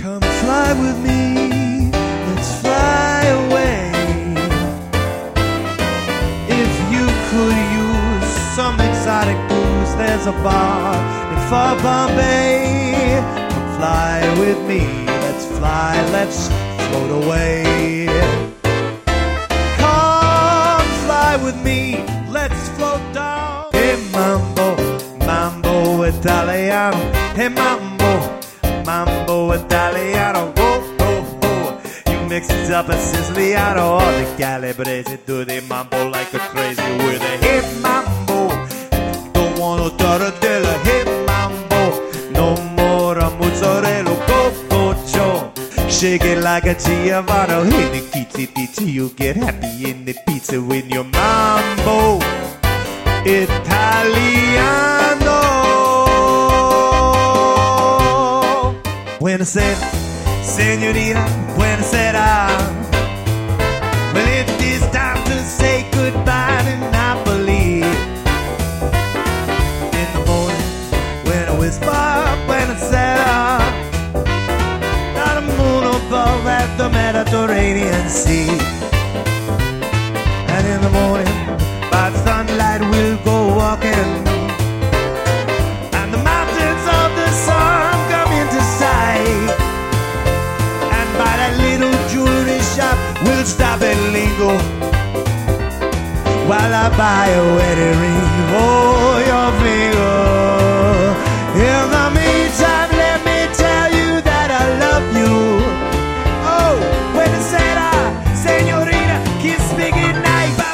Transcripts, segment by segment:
Come fly with me, let's fly away. If you could use some exotic booze, there's a bar in far Bombay. Come fly with me, let's fly, let's float away. Come fly with me, let's float down. Hey mambo, mambo Italiano. Hey mambo, mambo Italiano. Go, go, go. You mix it up a Siciliano. All the Calabrese do the mambo like a crazy with a hey mambo. Don't want no tarantella. Hey mambo, no more mozzarella. Go, go, Joe. Shake it like a Giovanni. Hey, the kitty ditty, you get happy in the pizza with your mambo Italiano. Buonasera, señorita, buonasera. Well, it is time to say goodbye to Napoli. In the morning, when I whisper, buonasera. Not a moon above at the Mediterranean Sea. And in the morning, by sunlight we'll go walking, and the mountains of the sun come into sight. And by that little jewelry shop we'll stop and linger while I buy a wedding ring for your finger. In the meantime, let me tell you that I love you. Oh, buonasera, señorita, kiss me goodnight.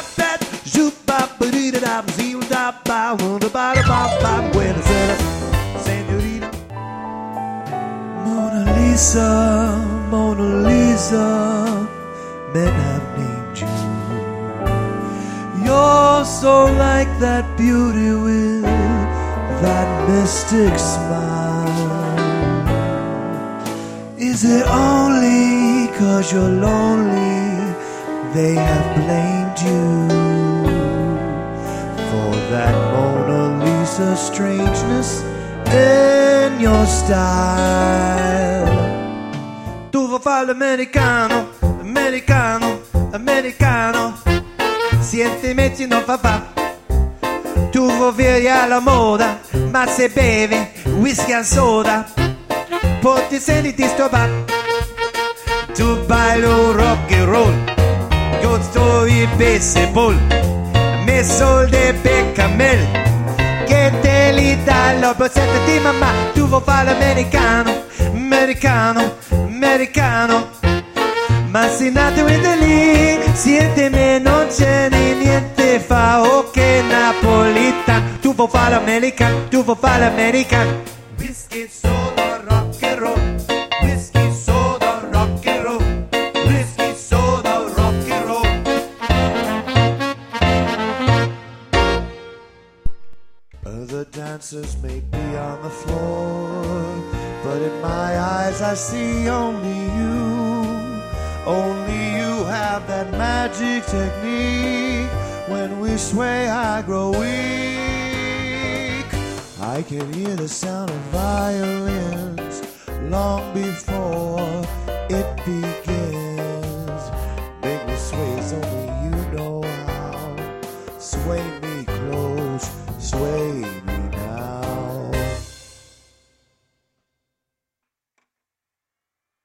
Buonasera, señorita. Mona Lisa, Mona Lisa, men have named you. You're so like that beauty with that mystic smile. Is it only 'cause you're lonely they have blamed you for that Mona Lisa strangeness in your style? Tu vuoi fare l'americano, americano, americano, sentimenti non fa fa. Tu vuoi via alla moda, ma se bevi whisky and soda, poi ti senti disturbato. Tu balli rock and roll, io sto in baseball, me soldi per camel, che te li dà la borsetta di mamma. Tu vuoi fare l'americano, americano, americano, ma se nato in lì, siete me non c'è niente fa, ok napolitano. Tu vuoi fare l'americano, tu vuoi fare l'americano. Whisky, soda, rock and roll, whisky, soda, rock and roll, whisky, soda, rock and roll. Other dancers may be on the floor, but in my eyes I see only you. Only you have that magic technique. When we sway I grow weak. I can hear the sound of violins long before it begins.